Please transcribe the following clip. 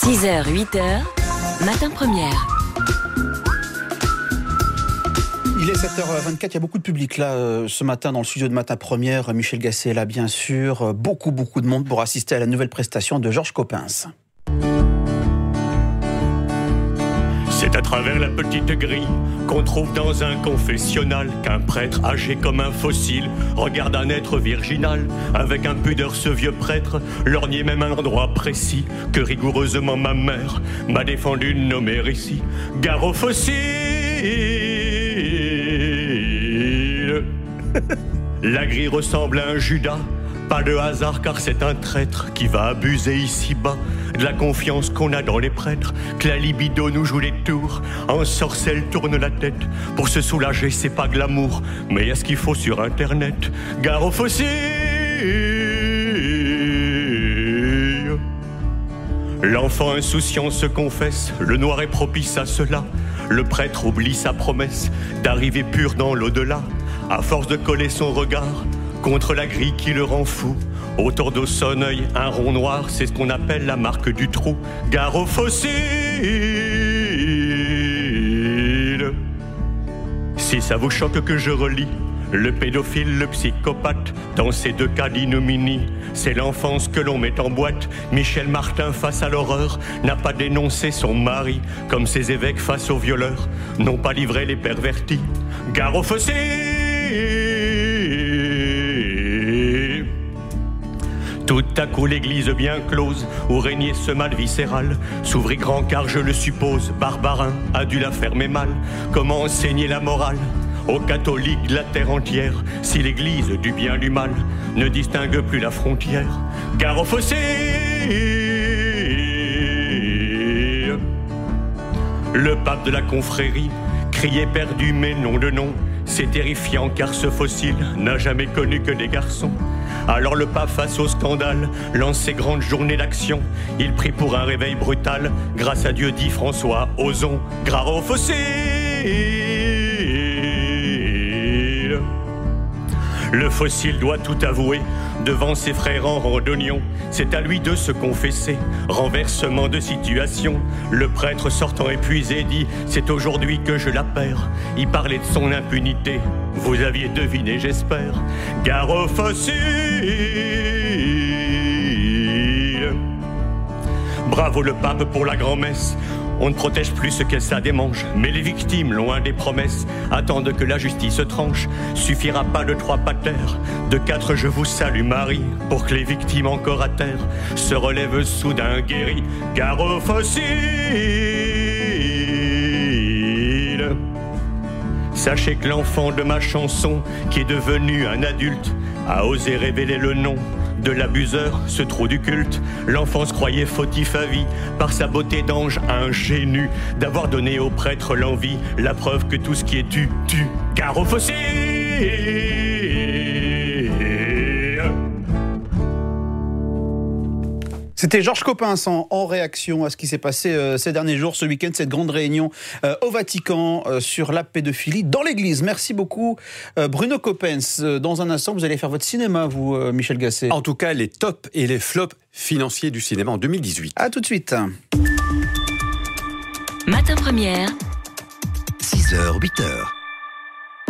6h, 8h, matin première. Il est 7h24, il y a beaucoup de public là ce matin dans le studio de Matin Première. Michel Gasset est là bien sûr, beaucoup de monde pour assister à la nouvelle prestation de Georges Coppens. C'est à travers la petite grille qu'on trouve dans un confessionnal qu'un prêtre âgé comme un fossile regarde un être virginal. Avec impudeur ce vieux prêtre lorgnait même un endroit précis que rigoureusement ma mère m'a défendu de nommer ici. Gare aux fossiles. La grille ressemble à un Judas. Pas de hasard car c'est un traître qui va abuser ici-bas de la confiance qu'on a dans les prêtres, que la libido nous joue les tours, en sorcelle tourne la tête. Pour se soulager c'est pas glamour, mais y a ce qu'il faut sur internet. Gare aux fossiles. L'enfant insouciant se confesse, le noir est propice à cela. Le prêtre oublie sa promesse d'arriver pur dans l'au-delà. À force de coller son regard contre la grille qui le rend fou, autour de son œil, un rond noir, c'est ce qu'on appelle la marque du trou. Gare aux fossiles. Si ça vous choque que je relis le pédophile, le psychopathe, dans ces deux cas d'ignominie, c'est l'enfance que l'on met en boîte. Michel Martin, face à l'horreur, n'a pas dénoncé son mari, comme ses évêques face aux violeurs, n'ont pas livré les pervertis. Gare aux fossiles. Tout à coup l'église bien close, où régnait ce mal viscéral, s'ouvrit grand car je le suppose, Barbarin a dû la fermer mal. Comment enseigner la morale aux catholiques de la terre entière, si l'église du bien du mal ne distingue plus la frontière? Gare aux fossiles. Le pape de la confrérie criait perdu mais non de nom. C'est terrifiant car ce fossile n'a jamais connu que des garçons. Alors le pape face au scandale lance ses grandes journées d'action. Il prie pour un réveil brutal. Grâce à Dieu dit François, osons. Gare aux fossiles. Le fossile doit tout avouer devant ses frères en randonnion. C'est à lui de se confesser. Renversement de situation. Le prêtre sortant épuisé dit c'est aujourd'hui que je la perds. Il parlait de son impunité. Vous aviez deviné, j'espère. Gare aux fossiles. Bravo le pape pour la grand-messe. On ne protège plus ce qu'elle ça démange. Mais les victimes, loin des promesses, attendent que la justice tranche. Suffira pas de 3 pater, de 4 je vous salue Marie, pour que les victimes encore à terre se relèvent soudain guéris. Gare aux fossiles. Sachez que l'enfant de ma chanson, qui est devenu un adulte, a osé révéler le nom de l'abuseur, ce trou du culte. L'enfant se croyait fautif à vie, par sa beauté d'ange ingénu, d'avoir donné au prêtre l'envie, la preuve que tout ce qui est tue. Gare aux fossiles. C'était Georges Coppens en réaction à ce qui s'est passé ces derniers jours, ce week-end, cette grande réunion au Vatican sur la pédophilie dans l'Église. Merci beaucoup Bruno Coppens. Dans un instant, vous allez faire votre cinéma, vous, Michel Gasset. En tout cas, les tops et les flops financiers du cinéma en 2018. À tout de suite. Matin première. 6h, 8h.